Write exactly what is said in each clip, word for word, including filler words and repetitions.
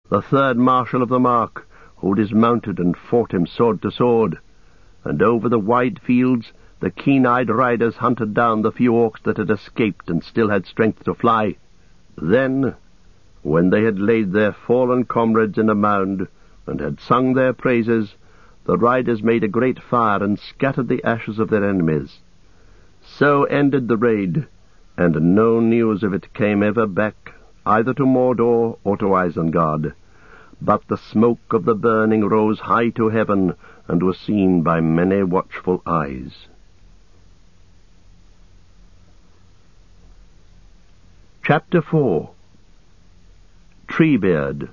the third marshal of the mark, who dismounted and fought him sword to sword. And over the wide fields the keen-eyed riders hunted down the few orcs that had escaped and still had strength to fly. Then, when they had laid their fallen comrades in a mound and had sung their praises, the riders made a great fire and scattered the ashes of their enemies. So ended the raid, and no news of it came ever back, either to Mordor or to Isengard. But the smoke of the burning rose high to heaven, and was seen by many watchful eyes. Chapter four. Treebeard.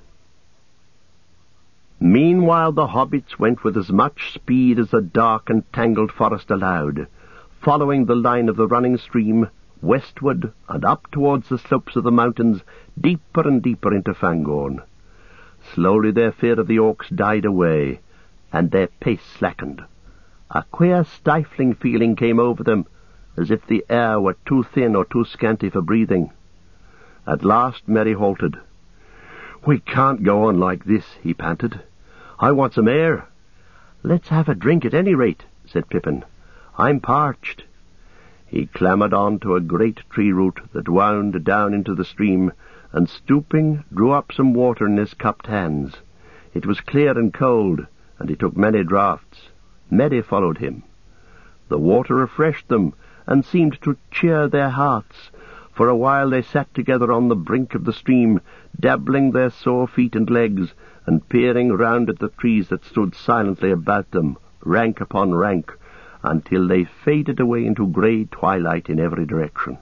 Meanwhile the hobbits went with as much speed as the dark and tangled forest allowed, following the line of the running stream, westward and up towards the slopes of the mountains, deeper and deeper into Fangorn. Slowly their fear of the orcs died away, and their pace slackened. A queer stifling feeling came over them, as if the air were too thin or too scanty for breathing. At last Merry halted. "We can't go on like this," he panted. "I want some air." "Let's have a drink at any rate," said Pippin. "I'm parched." He clambered on to a great tree root that wound down into the stream, and stooping, drew up some water in his cupped hands. It was clear and cold, and he took many draughts. Merry followed him. The water refreshed them, and seemed to cheer their hearts. For a while they sat together on the brink of the stream, dabbling their sore feet and legs, and peering round at the trees that stood silently about them, rank upon rank, until they faded away into grey twilight in every direction.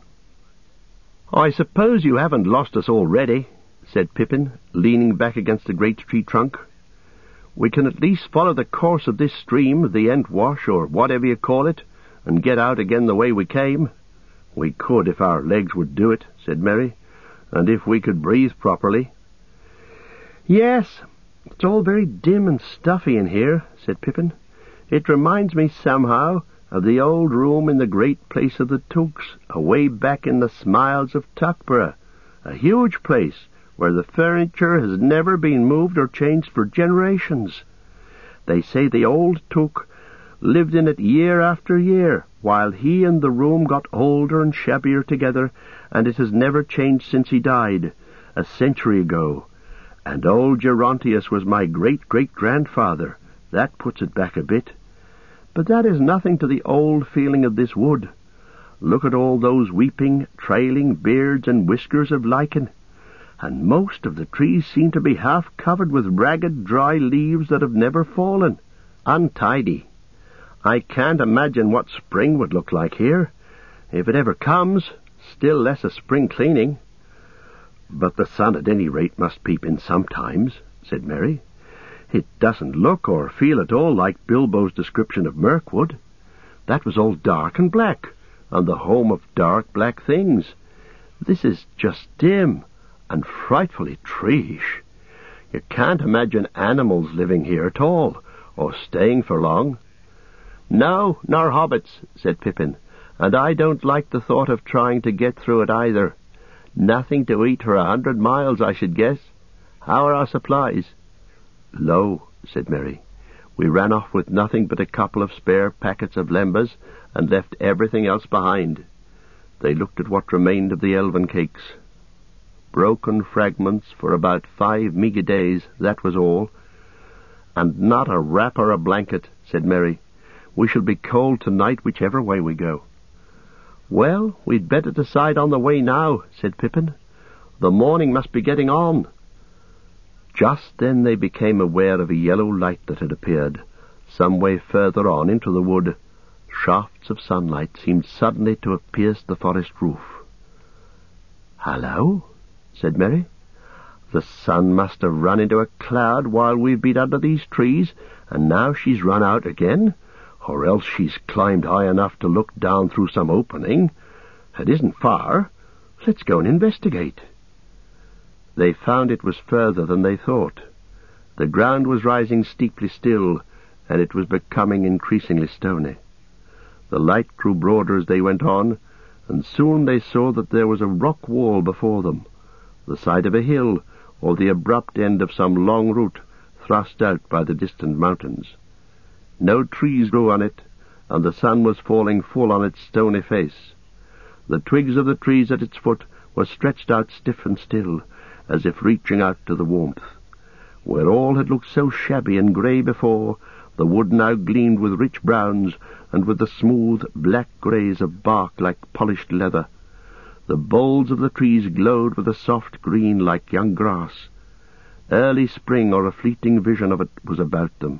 "I suppose you haven't lost us already," said Pippin, leaning back against a great tree trunk. "We can at least follow the course of this stream, the Entwash, or whatever you call it, and get out again the way we came." "We could if our legs would do it," said Merry, "and if we could breathe properly." "Yes, it's all very dim and stuffy in here," said Pippin. "It reminds me somehow of the old room in the great place of the Tooks, away back in the Smiles of Tuckborough, a huge place where the furniture has never been moved or changed for generations. They say the old Took lived in it year after year, while he and the room got older and shabbier together, and it has never changed since he died, a century ago. And old Gerontius was my great-great-grandfather. That puts it back a bit. But that is nothing to the old feeling of this wood. Look at all those weeping, trailing beards and whiskers of lichen, and most of the trees seem to be half covered with ragged, dry leaves that have never fallen. Untidy. I can't imagine what spring would look like here, if it ever comes, still less a spring cleaning." "But the sun at any rate must peep in sometimes," said Merry. "It doesn't look or feel at all like Bilbo's description of Mirkwood. That was all dark and black, and the home of dark black things. This is just dim and frightfully treeish. You can't imagine animals living here at all, or staying for long." "No, nor hobbits," said Pippin, "and I don't like the thought of trying to get through it either. Nothing to eat for a hundred miles, I should guess. How are our supplies?" "Low," said Merry. "We ran off with nothing but a couple of spare packets of lembas, and left everything else behind." They looked at what remained of the elven cakes. "Broken fragments for about five meagre days, that was all. And not a wrap or a blanket," said Merry. "We shall be cold tonight whichever way we go." "Well, we'd better decide on the way now," said Pippin. "The morning must be getting on." Just then they became aware of a yellow light that had appeared, some way further on into the wood. Shafts of sunlight seemed suddenly to have pierced the forest roof. "Hallo," said Merry. "The sun must have run into a cloud while we've been under these trees, and now she's run out again. Or else she's climbed high enough to look down through some opening. It isn't far. Let's go and investigate." They found it was further than they thought. The ground was rising steeply still, and it was becoming increasingly stony. The light grew broader as they went on, and soon they saw that there was a rock wall before them, the side of a hill, or the abrupt end of some long route thrust out by the distant mountains. No trees grew on it, and the sun was falling full on its stony face. The twigs of the trees at its foot were stretched out stiff and still, as if reaching out to the warmth. Where all had looked so shabby and grey before, the wood now gleamed with rich browns and with the smooth black greys of bark like polished leather. The boles of the trees glowed with a soft green like young grass. Early spring or a fleeting vision of it was about them.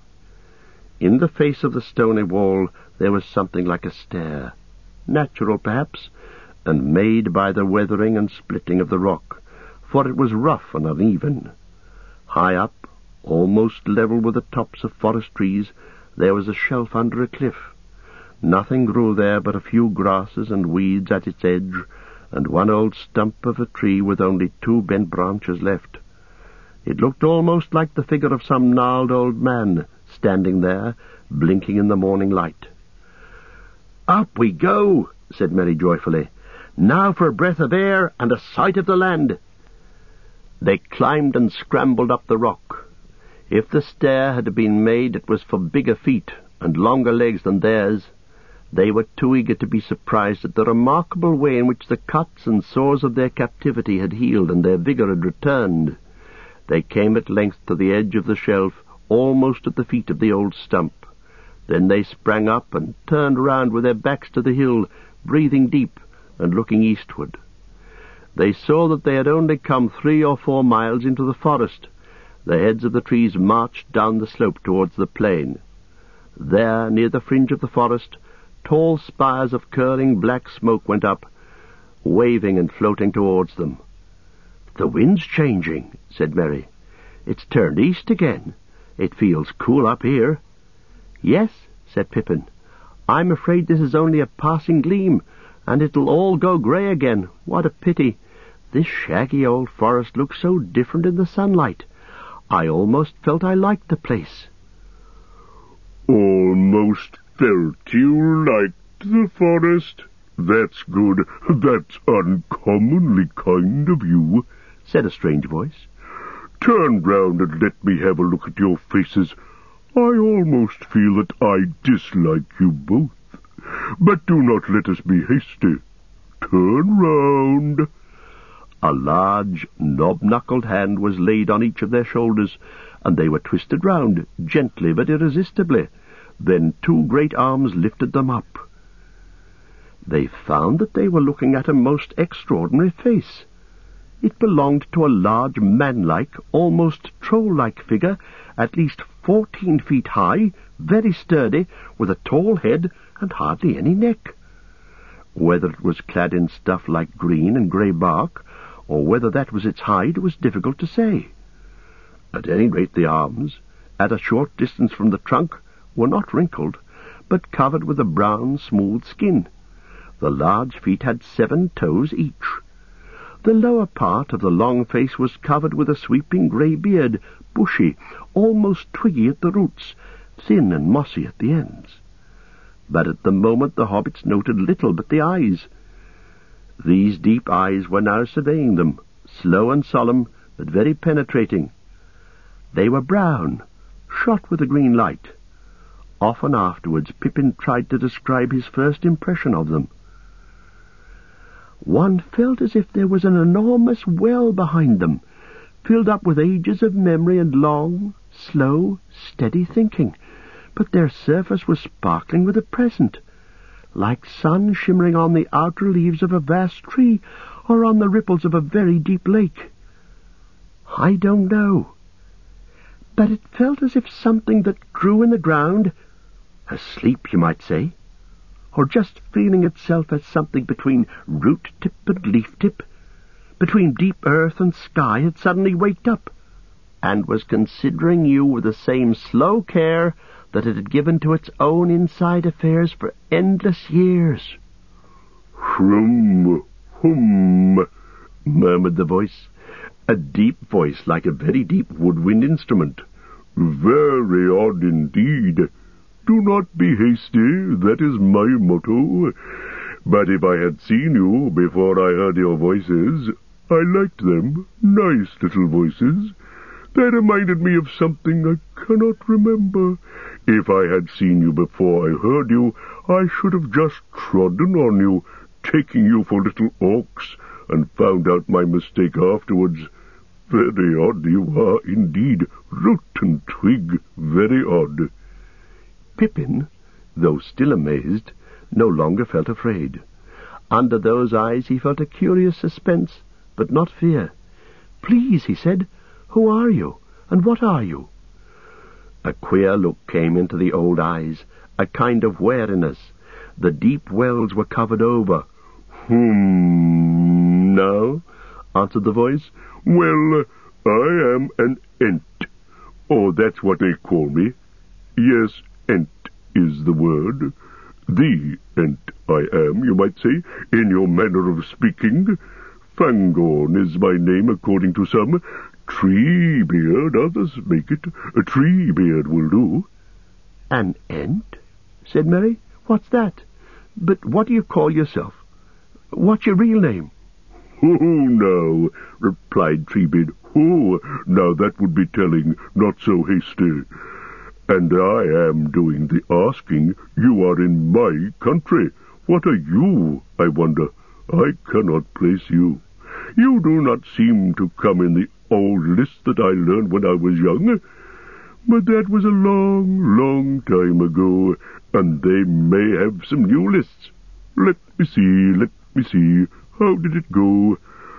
In the face of the stony wall there was something like a stair, natural perhaps, and made by the weathering and splitting of the rock, for it was rough and uneven. High up, almost level with the tops of forest trees, there was a shelf under a cliff. Nothing grew there but a few grasses and weeds at its edge, and one old stump of a tree with only two bent branches left. It looked almost like the figure of some gnarled old man, standing there, blinking in the morning light. "Up we go," said Mary joyfully. "Now for a breath of air and a sight of the land." They climbed and scrambled up the rock. If the stair had been made, it was for bigger feet and longer legs than theirs. They were too eager to be surprised at the remarkable way in which the cuts and sores of their captivity had healed and their vigour had returned. They came at length to the edge of the shelf, almost at the feet of the old stump. Then they sprang up and turned round with their backs to the hill, breathing deep and looking eastward. They saw that they had only come three or four miles into the forest. The heads of the trees marched down the slope towards the plain. There, near the fringe of the forest, tall spires of curling black smoke went up, waving and floating towards them. "The wind's changing," said Mary. "It's turned east again. It feels cool up here." "Yes," said Pippin. "I'm afraid this is only a passing gleam, and it'll all go grey again. What a pity. This shaggy old forest looks so different in the sunlight. I almost felt I liked the place." "Almost felt you liked the forest? That's good. That's uncommonly kind of you," said a strange voice. "Turn round and let me have a look at your faces. I almost feel that I dislike you both. But do not let us be hasty. Turn round." A large, knob-knuckled hand was laid on each of their shoulders, and they were twisted round, gently but irresistibly. Then two great arms lifted them up. They found that they were looking at a most extraordinary face. It belonged to a large, man-like, almost troll-like figure, at least fourteen feet high, very sturdy, with a tall head and hardly any neck. Whether it was clad in stuff like green and grey bark, or whether that was its hide, was difficult to say. At any rate, the arms, at a short distance from the trunk, were not wrinkled, but covered with a brown, smooth skin. The large feet had seven toes each. The lower part of the long face was covered with a sweeping grey beard, bushy, almost twiggy at the roots, thin and mossy at the ends. But at the moment the hobbits noted little but the eyes. These deep eyes were now surveying them, slow and solemn, but very penetrating. They were brown, shot with a green light. Often afterwards Pippin tried to describe his first impression of them. One felt as if there was an enormous well behind them, filled up with ages of memory and long, slow, steady thinking, but their surface was sparkling with the present, like sun shimmering on the outer leaves of a vast tree or on the ripples of a very deep lake. I don't know, but it felt as if something that grew in the ground, asleep you might say, or just feeling itself as something between root-tip and leaf-tip, between deep earth and sky, had suddenly waked up, and was considering you with the same slow care that it had given to its own inside affairs for endless years. "Hrum, hum," murmured the voice, a deep voice like a very deep woodwind instrument. "Very odd indeed. Do not be hasty, that is my motto. But if I had seen you before I heard your voices, I liked them. Nice little voices. They reminded me of something I cannot remember. If I had seen you before I heard you, I should have just trodden on you, taking you for little orcs, and found out my mistake afterwards. Very odd you are indeed, root and twig, very odd. Pippin, though still amazed, no longer felt afraid. Under those eyes he felt a curious suspense, but not fear. "Please," he said, "who are you, and what are you?" A queer look came into the old eyes, a kind of wariness. The deep wells were covered over. "Hmm, now," answered the voice. "Well, I am an Ent. Oh, that's what they call me. Yes, Ent is the word. The Ent I am, you might say, in your manner of speaking. Fangorn is my name, according to some. Treebeard, others make it. A Treebeard will do." "An Ent?" said Merry. "What's that? But what do you call yourself? What's your real name?" "Oh, no," replied Treebeard. "Oh, now that would be telling, not so hasty. And I am doing the asking. You are in my country. What are you, I wonder? I cannot place you. You do not seem to come in the old list that I learned when I was young. But that was a long, long time ago, and they may have some new lists. Let me see, let me see. How did it go?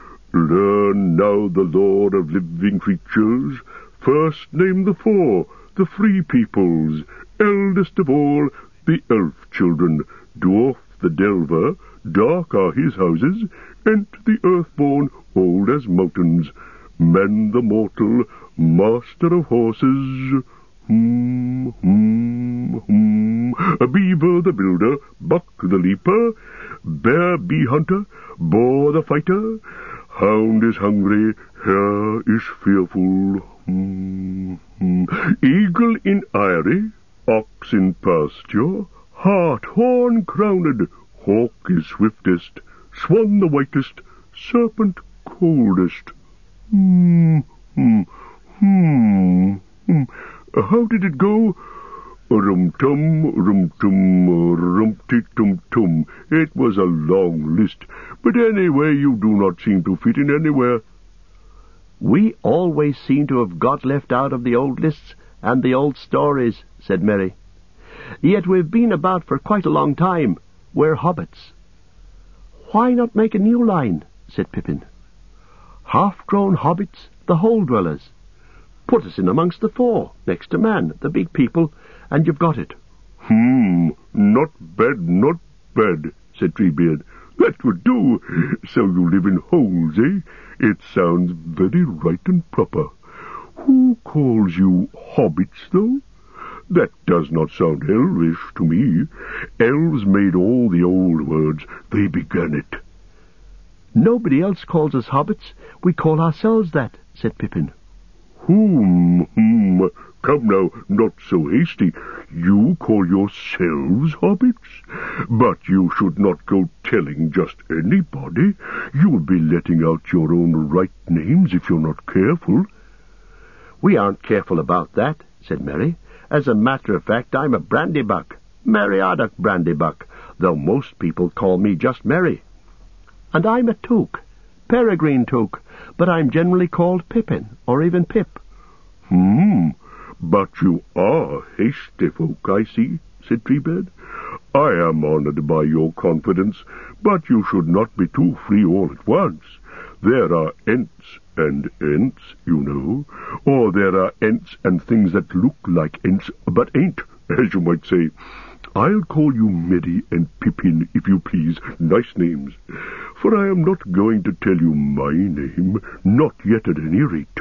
Learn now the lore of living creatures. First name the four, the free peoples. Eldest of all, the elf children. Dwarf the delver, dark are his houses. Ent the earthborn, old as mountains. Man the mortal, master of horses. Hmm, hmm, hmm. A beaver the builder, buck the leaper. Bear bee hunter, boar the fighter. Hound is hungry, hare is fearful. Hmm, hmm. Eagle in eyrie, ox in pasture. Hart horn crowned, hawk is swiftest. Swan the whitest, serpent coldest. Hmm, hmm, hmm, hmm. How did it go? Rum-tum, rum-tum, rum-ti-tum-tum. It was a long list, but anyway you do not seem to fit in anywhere. "We always seem to have got left out of the old lists and the old stories," said Merry. "Yet we've been about for quite a long time. We're hobbits." "Why not make a new line?" said Pippin. "Half-grown hobbits, the hole-dwellers. Put us in amongst the four, next to man, the big people, and you've got it." Hmm, not bad, not bad, said Treebeard. That would do. So you live in holes, eh? It sounds very right and proper. Who calls you hobbits, though? That does not sound elvish to me. Elves made all the old words. They began it. "Nobody else calls us hobbits. We call ourselves that," said Pippin. Hmm, hmm. Come now, not so hasty. You call yourselves hobbits? But you should not go telling just anybody. You'll be letting out your own right names if you're not careful. "We aren't careful about that," said Merry. "As a matter of fact, I'm a Brandybuck, Meriadoc Brandybuck, though most people call me just Merry. And I'm a Took, Peregrine Took, but I'm generally called Pippin, or even Pip." Hmm, but you are hasty folk, I see, said Treebeard. I am honoured by your confidence, but you should not be too free all at once. There are Ents and Ents, you know, or there are Ents and things that look like Ents, but ain't, as you might say. I'll call you Merry and Pippin, if you please, nice names, for I am not going to tell you my name, not yet at any rate.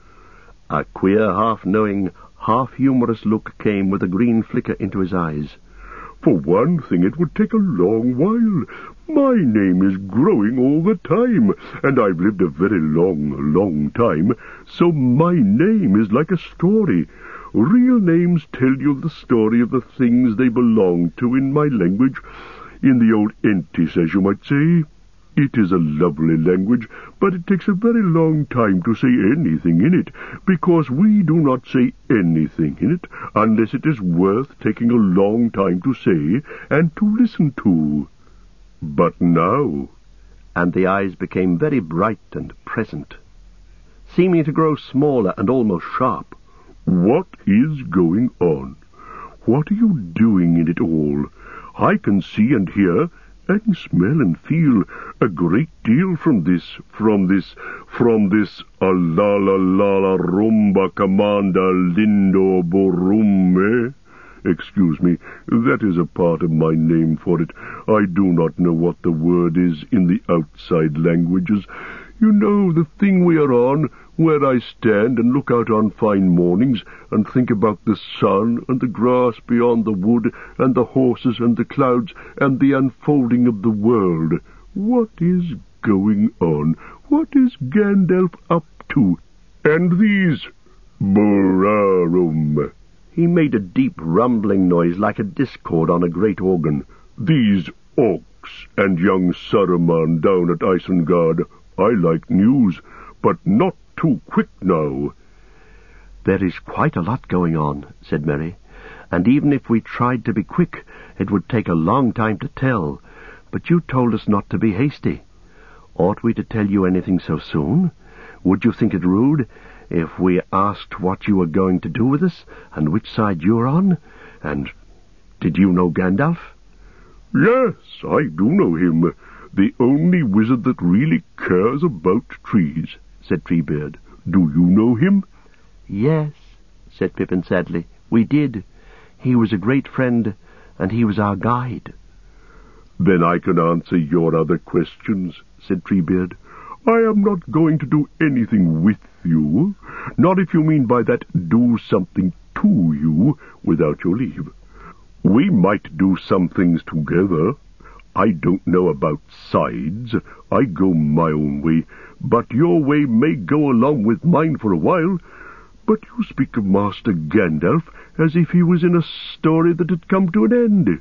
A queer, half-knowing, half-humorous look came with a green flicker into his eyes. For one thing, it would take a long while. My name is growing all the time, and I've lived a very long, long time, so my name is like a story. Real names tell you the story of the things they belong to in my language, in the old Entis, as you might say. It is a lovely language, but it takes a very long time to say anything in it, because we do not say anything in it unless it is worth taking a long time to say and to listen to. But now—" and the eyes became very bright and present, seeming to grow smaller and almost sharp. "What is going on? What are you doing in it all? I can see and hear and smell and feel a great deal from this, from this, from this a-la-la-la-la rumba comanda lindo borume. Excuse me, that is a part of my name for it. I do not know what the word is in the outside languages. You know, the thing we are on, where I stand and look out on fine mornings and think about the sun and the grass beyond the wood and the horses and the clouds and the unfolding of the world. What is going on? What is Gandalf up to? And these Burarum." He made a deep rumbling noise like a discord on a great organ. "These orcs and young Saruman down at Isengard. I like news, but not too quick now." "There is quite a lot going on," said Merry, "and even if we tried to be quick, it would take a long time to tell. But you told us not to be hasty. Ought we to tell you anything so soon? Would you think it rude if we asked what you were going to do with us, and which side you're on? And did you know Gandalf?" "Yes, I do know him. The only wizard that really cares about trees," said Treebeard. "Do you know him?" "Yes," said Pippin sadly, "we did. He was a great friend, and he was our guide." "Then I can answer your other questions," said Treebeard. "I am not going to do anything with you, not if you mean by that do something to you without your leave. We might do some things together. I don't know about sides. I go my own way, but your way may go along with mine for a while. But you speak of Master Gandalf as if he was in a story that had come to an end."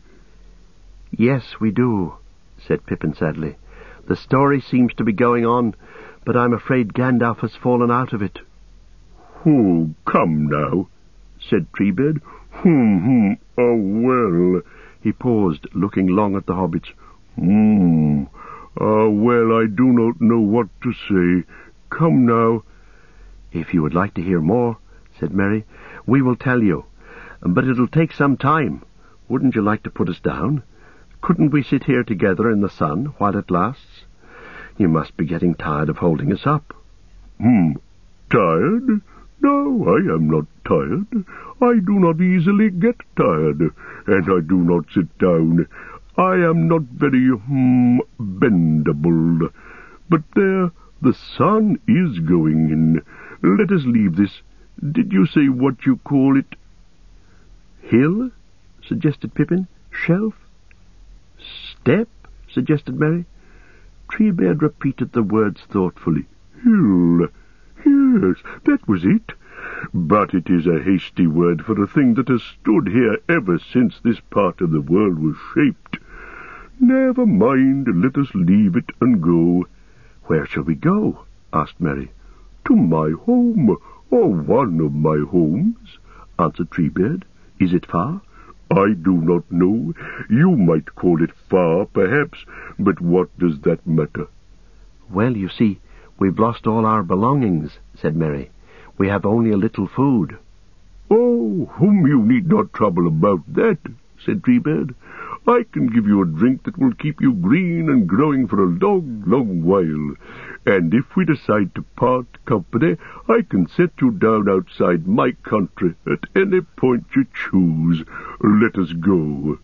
"Yes, we do," said Pippin sadly. "The story seems to be going on, but I'm afraid Gandalf has fallen out of it." "Oh, come now," said Treebeard. "Hmm, hmm, oh, well." He paused, looking long at the hobbits. Hmm, ah, well, I do not know what to say. Come now." "If you would like to hear more," said Merry, "we will tell you. But it'll take some time. Wouldn't you like to put us down? Couldn't we sit here together in the sun while it lasts? You must be getting tired of holding us up." Hmm, tired? No, I am not tired. I do not easily get tired, and I do not sit down. I am not very, hmm, bendable. But there, the sun is going in. Let us leave this. Did you say what you call it?" "Hill," suggested Pippin. "Shelf?" "Step," suggested Merry. Treebeard repeated the words thoughtfully. "Hill. Yes, that was it. But it is a hasty word for a thing that has stood here ever since this part of the world was shaped. Never mind, let us leave it and go." "Where shall we go?" asked Merry. "To my home, or one of my homes," answered Treebeard. "Is it far?" "I do not know. You might call it far, perhaps, but what does that matter?" "Well, you see, we've lost all our belongings," said Merry. "We have only a little food." "Oh, whom you need not trouble about that," said Treebeard. "I can give you a drink that will keep you green and growing for a long, long while. And if we decide to part company, I can set you down outside my country at any point you choose. Let us go."